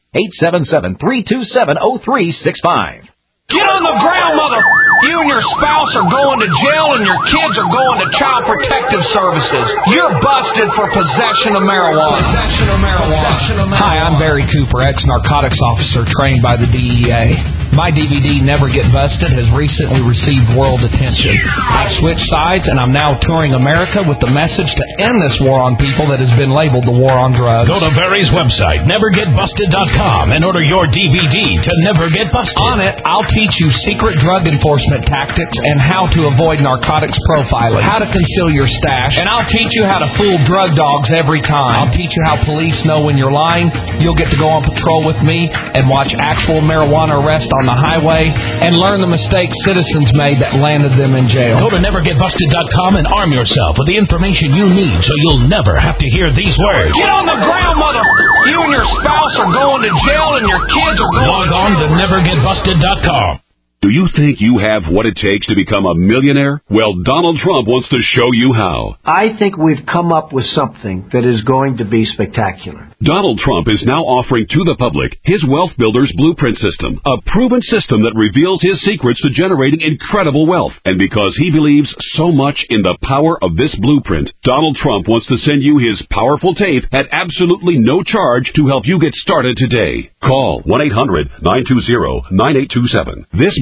877-327-0365. Get on the ground, mother! You and your spouse are going to jail and your kids are going to Child Protective Services. You're busted for possession of marijuana. Hi, I'm Barry Cooper, ex-narcotics officer trained by the DEA. My DVD, Never Get Busted, has recently received world attention. I've switched sides and I'm now touring America with the message to end this war on people that has been labeled the war on drugs. Go to Barry's website, nevergetbusted.com, and order your DVD to Never Get Busted. On it, I'll teach you secret drug enforcement tactics and how to avoid narcotics profiling, how to conceal your stash, and I'll teach you how to fool drug dogs every time. I'll teach you how police know when you're lying. You'll get to go on patrol with me and watch actual marijuana arrests on the highway and learn the mistakes citizens made that landed them in jail. Go to nevergetbusted.com and arm yourself with the information you need so you'll never have to hear these words. Get on the ground, mother! You and your spouse are going to jail and your kids are going Log on to nevergetbusted.com. Do you think you have what it takes to become a millionaire? Well, Donald Trump wants to show you how. I think we've come up with something that is going to be spectacular. Donald Trump is now offering to the public his Wealth Builders Blueprint System, a proven system that reveals his secrets to generating incredible wealth. And because he believes so much in the power of this blueprint, Donald Trump wants to send you his powerful tape at absolutely no charge to help you get started today. Call 1-800-920-9827. This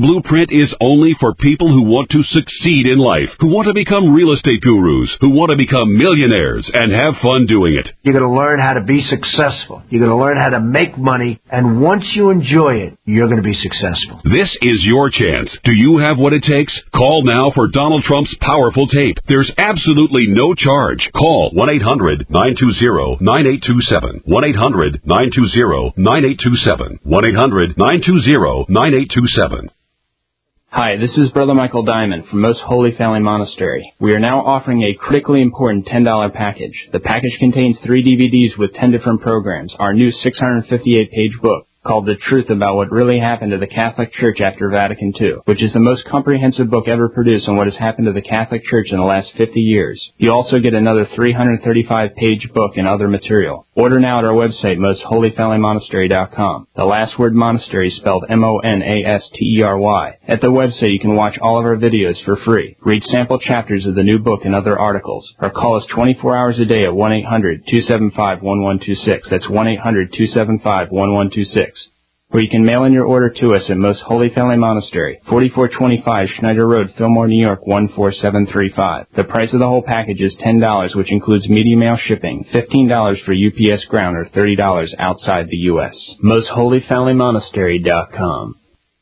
Blueprint is only for people who want to succeed in life, who want to become real estate gurus, who want to become millionaires and have fun doing it. You're going to learn how to be successful. You're going to learn how to make money. And once you enjoy it, you're going to be successful. This is your chance. Do you have what it takes? Call now for Donald Trump's powerful tape. There's absolutely no charge. Call 1-800-920-9827. 1-800-920-9827. 1-800-920-9827. Hi, this is Brother Michael Diamond from Most Holy Family Monastery. We are now offering a critically important $10 package. The package contains 3 DVDs with 10 different programs, our new 658-page book, called The Truth About What Really Happened to the Catholic Church After Vatican II, which is the most comprehensive book ever produced on what has happened to the Catholic Church in the last 50 years. You also get another 335-page book and other material. Order now at our website, mostholyfamilymonastery.com. The last word monastery is spelled M-O-N-A-S-T-E-R-Y. At the website, you can watch all of our videos for free, read sample chapters of the new book and other articles, or call us 24 hours a day at 1-800-275-1126. That's 1-800-275-1126. Or you can mail in your order to us at Most Holy Family Monastery, 4425 Schneider Road, Fillmore, New York, 14735. The price of the whole package is $10, which includes media mail shipping, $15 for UPS ground, or $30 outside the U.S. MostHolyFamilyMonastery.com.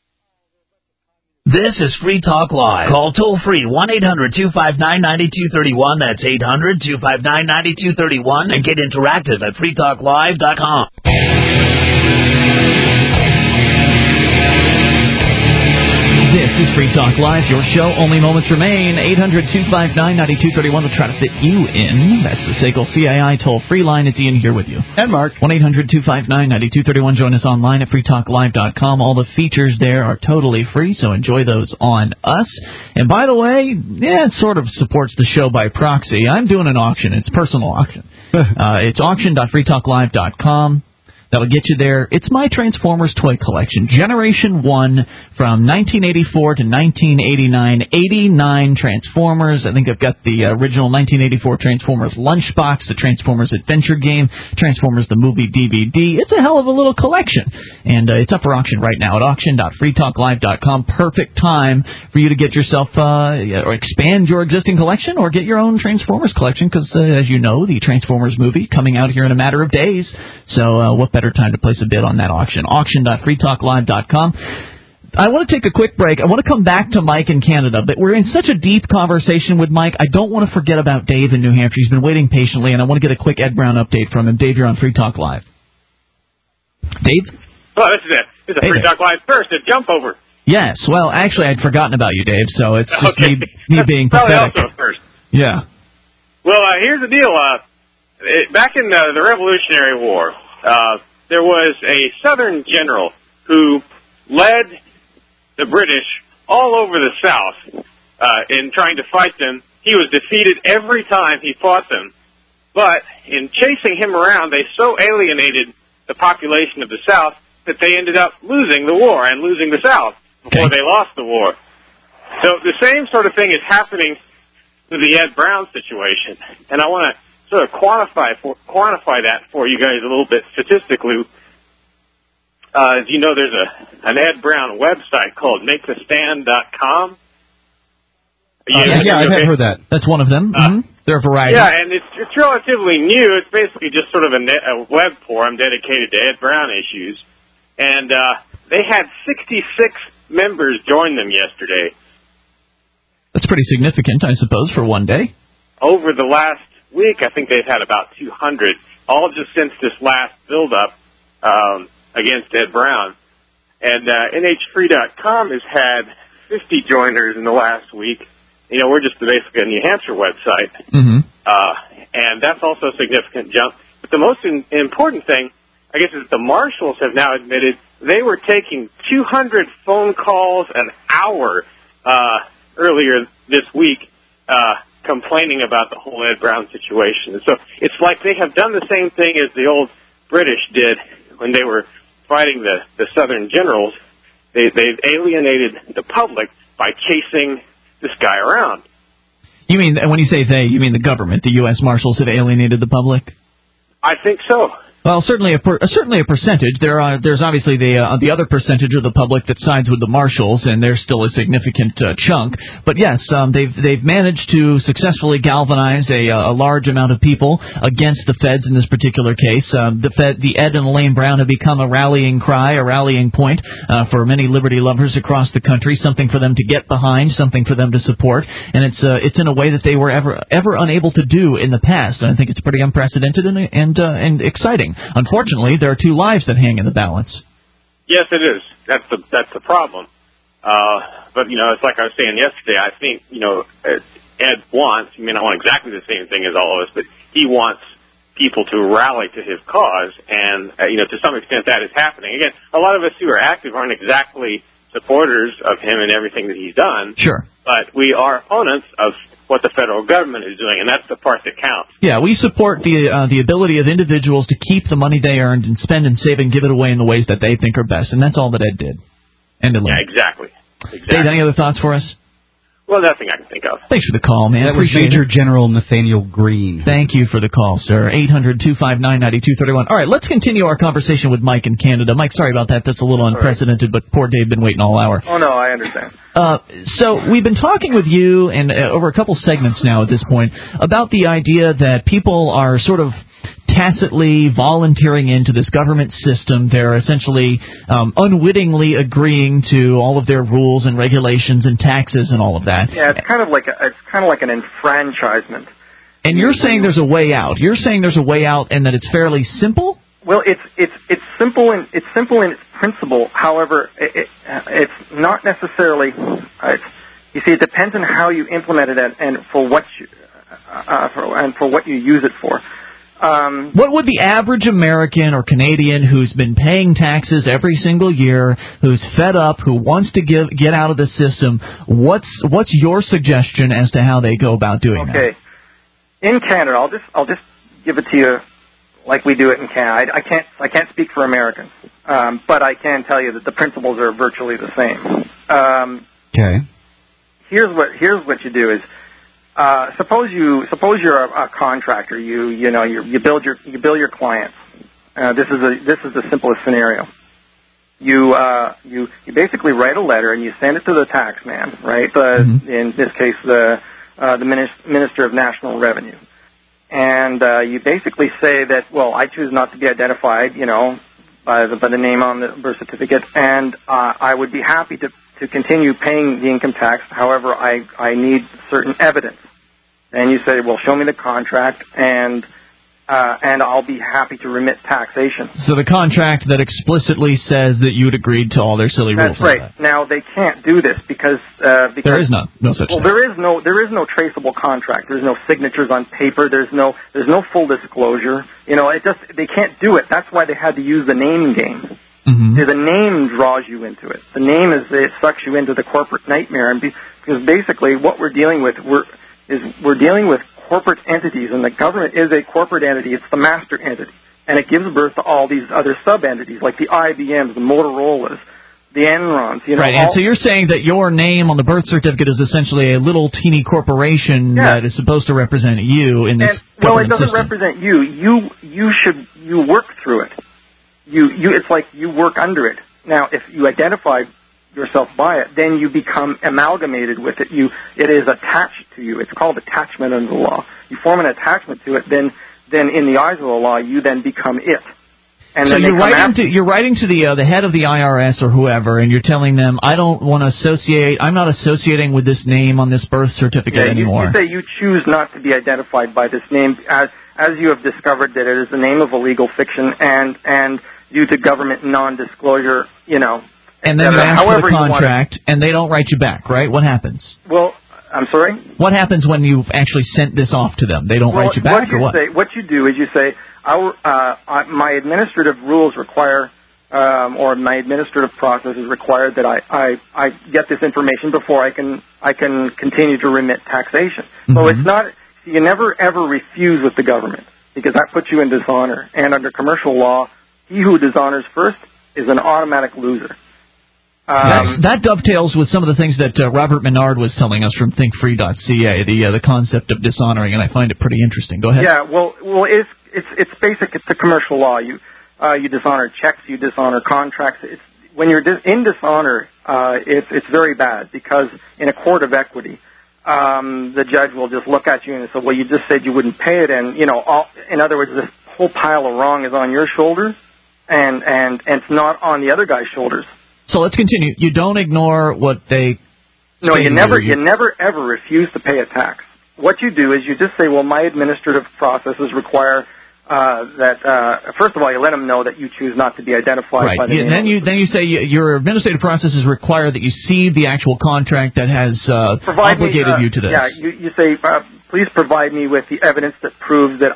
This is Free Talk Live. Call toll-free 1-800-259-9231. That's 800-259-9231. And get interactive at freetalklive.com. This is Free Talk Live, your show. Only moments remain. 800-259-9231. We'll try to fit you in. That's the SACL CII toll-free line. It's Ian here with you. And Mark. 1-800-259-9231. Join us online at freetalklive.com. All the features there are totally free, so enjoy those on us. And by the way, it sort of supports the show by proxy. I'm doing an auction. It's a personal auction. It's auction.freetalklive.com. That'll get you there. It's my Transformers toy collection. Generation 1 from 1984 to 1989. 89 Transformers. I think I've got the original 1984 Transformers Lunchbox, the Transformers Adventure Game, Transformers the Movie DVD. It's a hell of a little collection. And it's up for auction right now at auction.freetalklive.com. Perfect time for you to get yourself, or expand your existing collection or get your own Transformers collection because, as you know, the Transformers movie coming out here in a matter of days. So what better time to place a bid on that auction. Auction.freetalklive.com. I want to take a quick break. I want to come back to Mike in Canada, but we're in such a deep conversation with Mike, I don't want to forget about Dave in New Hampshire. He's been waiting patiently, and I want to get a quick Ed Brown update from him. Dave, you're on Free Talk Live. Dave? Well, this is it. This is Free Talk Live first. A jump over. Yes. Well, actually, I'd forgotten about you, Dave, so it's just me being probably pathetic. also first. Yeah. Well, here's the deal. Back in the Revolutionary War, there was a Southern general who led the British all over the South in trying to fight them. He was defeated every time he fought them. But in chasing him around, they so alienated the population of the South that they ended up losing the war and losing the South before they lost the war. So the same sort of thing is happening with the Ed Brown situation. And I want to sort of quantify that for you guys a little bit statistically. As you know, there's an Ed Brown website called MakeTheStand.com. Yeah, I've heard that. That's one of them. There are a variety. Yeah, and it's relatively new. It's basically just sort of a web forum dedicated to Ed Brown issues. And they had 66 members join them yesterday. That's pretty significant, I suppose, for one day. Over the last week, I think they've had about 200, all just since this last build-up against Ed Brown. And NHFree.com has had 50 joiners in the last week. You know, we're just basically a New Hampshire website. And that's also a significant jump. But the most important thing, I guess, is the marshals have now admitted they were taking 200 phone calls an hour earlier this week complaining about the whole Ed Brown situation. So it's like they have done the same thing as the old British did when they were fighting the Southern generals. They've alienated the public by chasing this guy around. You mean, when you say they, you mean the government, the U.S. Marshals have alienated the public? I think so. Well, certainly a percentage. There's obviously the other percentage of the public that sides with the marshals, and they're still a significant chunk. But yes, they've managed to successfully galvanize a large amount of people against the feds in this particular case. The Ed and Elaine Brown have become a rallying cry, a rallying point for many liberty lovers across the country. Something for them to get behind, something for them to support, and it's in a way that they were ever unable to do in the past. And I think it's pretty unprecedented and exciting. Unfortunately, there are two lives that hang in the balance. Yes, it is. That's the problem. But it's like I was saying yesterday. I think Ed wants. He may not want exactly the same thing as all of us, but he wants people to rally to his cause, and to some extent that is happening. Again, a lot of us who are active aren't exactly supporters of him and everything that he's done. Sure. But we are opponents of what the federal government is doing, and that's the part that counts. Yeah, we support the ability of individuals to keep the money they earned and spend and save and give it away in the ways that they think are best, and that's all that Ed did. Yeah, exactly. Dave, any other thoughts for us? Well, nothing I can think of. Thanks for the call, man. That was Major General Nathaniel Green. Thank you for the call, sir. 800-259-9231. All right, let's continue our conversation with Mike in Canada. Mike, sorry about that. That's a little unprecedented, but poor Dave been waiting all hour. Oh, no, I understand. So we've been talking with you and over a couple segments now at this point about the idea that people are sort of tacitly volunteering into this government system. They're essentially unwittingly agreeing to all of their rules and regulations and taxes and all of that. Yeah, it's kind of like an enfranchisement. And you're saying there's a way out. You're saying there's a way out and that it's fairly simple? Well, it's simple in its principle. However, it's not necessarily. You see, it depends on how you implement it and for what you use it for. What would the average American or Canadian who's been paying taxes every single year, who's fed up, who wants to get out of the system, what's your suggestion as to how they go about doing that? Okay. In Canada, I'll just give it to you like we do it in Canada. I can't speak for Americans, but I can tell you that the principles are virtually the same. Okay. Here's what you do is suppose you're a contractor. You build your clients. This is the simplest scenario. You basically write a letter and you send it to the tax man, right? In this case, the Minister of National Revenue. And you basically say that, well, I choose not to be identified, by the name on the birth certificate, and I would be happy to continue paying the income tax. However, I need certain evidence. And you say, well, show me the contract, and I'll be happy to remit taxation. So the contract that explicitly says that you had agreed to all their silly rules. That's right. Now they can't do this because there is no such thing. Well, there is no traceable contract. There's no signatures on paper. There's no full disclosure. They can't do it. That's why they had to use the name game. Mm-hmm. The name draws you into it. The name it sucks you into the corporate nightmare, and because basically what we're dealing with we're dealing with corporate entities, and the government is a corporate entity. It's the master entity, and it gives birth to all these other sub-entities like the IBMs, the Motorola's, the Enrons. Right, and so you're saying that your name on the birth certificate is essentially a little teeny corporation that is supposed to represent you in this government it doesn't system. represent you. You work through it. It's like you work under it. Now, if you identify yourself by it, then you become amalgamated with it. It is attached to you. It's called attachment under the law. You form an attachment to it, then in the eyes of the law, you then become it. And so then you're writing to the head of the IRS or whoever, and you're telling them, I don't want to associate. I'm not associating with this name on this birth certificate anymore. You say you choose not to be identified by this name, as you have discovered that it is the name of a legal fiction, and due to government non-disclosure, And then you ask for the contract, and they don't write you back, right? What happens? Well, I'm sorry? What happens when you've actually sent this off to them? They don't write you back, or what? What you do is you say, my administrative rules require, or my administrative process is required that I get this information before I can continue to remit taxation. Mm-hmm. So it's not, you never ever refuse with the government, because that puts you in dishonor. And under commercial law, he who dishonors first is an automatic loser. That dovetails with some of the things that Robert Menard was telling us from ThinkFree.ca, the concept of dishonoring, and I find it pretty interesting. Go ahead. Yeah, well, it's basic. It's the commercial law. You dishonor checks. You dishonor contracts. When you're in dishonor, it's very bad, because in a court of equity, the judge will just look at you and say, well, you just said you wouldn't pay it, and in other words, this whole pile of wrong is on your shoulders, and it's not on the other guy's shoulders. So let's continue. You don't ignore what they. No, you never ever refuse to pay a tax. What you do is you just say, well, my administrative processes require that. First of all, you let them know that you choose not to be identified by the name. Then you say your administrative processes require that you see the actual contract that has obligated you to this. Yeah, you say, please provide me with the evidence that proves that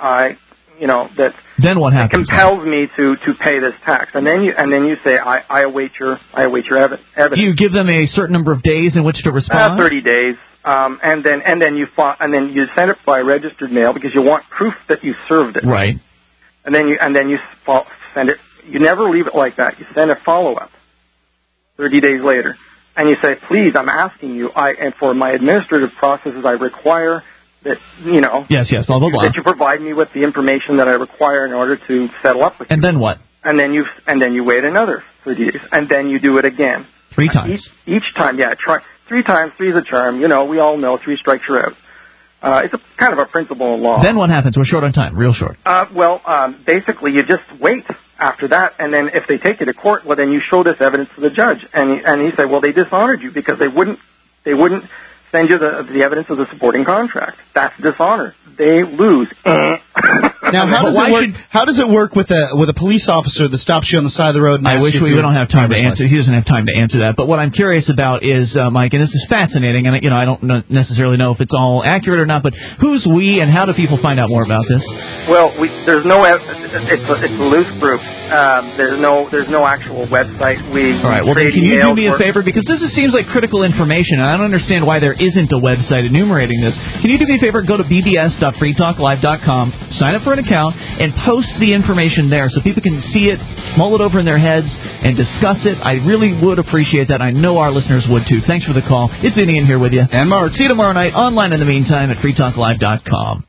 that. Then what happens? Compels me to pay this tax, and then you say, I await your evidence. Do you give them a certain number of days in which to respond? 30 days. And then you send it by registered mail, because you want proof that you served it. Right. And then you send it. You never leave it like that. You send a follow-up 30 days later, and you say, please, I'm asking you, and for my administrative processes, I require that Yes, blah blah blah. That you provide me with the information that I require in order to settle up with you. And then what? And then you wait another 30 days, and then you do it again. 3 times. Each time, yeah. Try 3 times. 3 is a charm. We all know 3 strikes you're out. It's a kind of a principle in law. Then what happens? We're short on time, real short. Basically, you just wait after that, and then if they take you to court, well, then you show this evidence to the judge, and he said, well, they dishonored you because they wouldn't send you the evidence of the supporting contract. That's dishonor. They lose. Now, how does it work with a police officer that stops you on the side of the road? And I wish we don't have time to answer. He doesn't have time to answer that. But what I'm curious about is, Mike, and this is fascinating, and I don't necessarily know if it's all accurate or not. But who's we, and how do people find out more about this? Well, there's no. It's a loose group. There's no actual website. All right. Well, then can you do me a favor, because this seems like critical information, and I don't understand why there isn't a website enumerating this. Can you do me a favor? Go to bbs.freetalklive.com, sign up for an account, and post the information there so people can see it, mull it over in their heads, and discuss it. I really would appreciate that. I know our listeners would too. Thanks for the call. It's Vinny in here with you. And Mark. See you tomorrow night online in the meantime at freetalklive.com.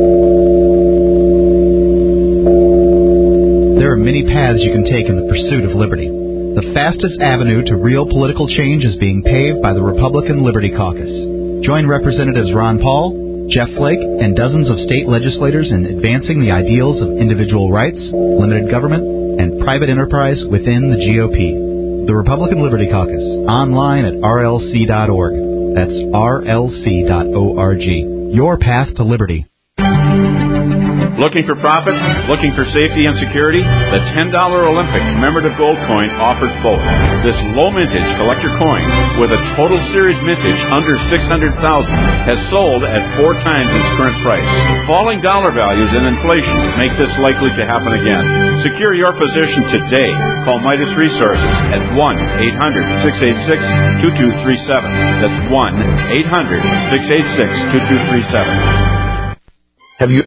There are many paths you can take in the pursuit of liberty. The fastest avenue to real political change is being paved by the Republican Liberty Caucus. Join Representatives Ron Paul, Jeff Flake, and dozens of state legislators in advancing the ideals of individual rights, limited government, and private enterprise within the GOP. The Republican Liberty Caucus, online at rlc.org. That's rlc.org. Your path to liberty. Looking for profits? Looking for safety and security? The $10 Olympic commemorative gold coin offers both. This low mintage collector coin, with a total series mintage under $600,000, has sold at 4 times its current price. Falling dollar values and inflation make this likely to happen again. Secure your position today. Call Midas Resources at 1-800-686-2237. That's 1-800-686-2237. Have you